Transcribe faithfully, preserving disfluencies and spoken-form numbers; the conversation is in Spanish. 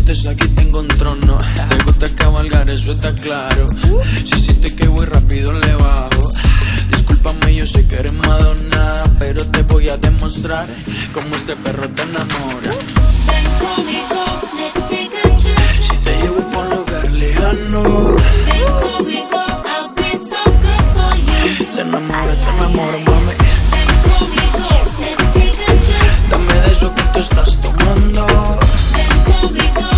sientes aquí tengo un trono. Te gusta cabalgar, eso está claro. Si sientes que voy rápido le bajo. Discúlpame, yo sé que eres Madonna, pero te voy a demostrar cómo este perro te enamora. Ven conmigo, let's take a trip. Si te llevo por un lugar lejano, Ven conmigo, I'll be so good for you. te enamoro, te enamoro, mami. Ven conmigo, let's take a trip. Dame de eso que tú estás tomando.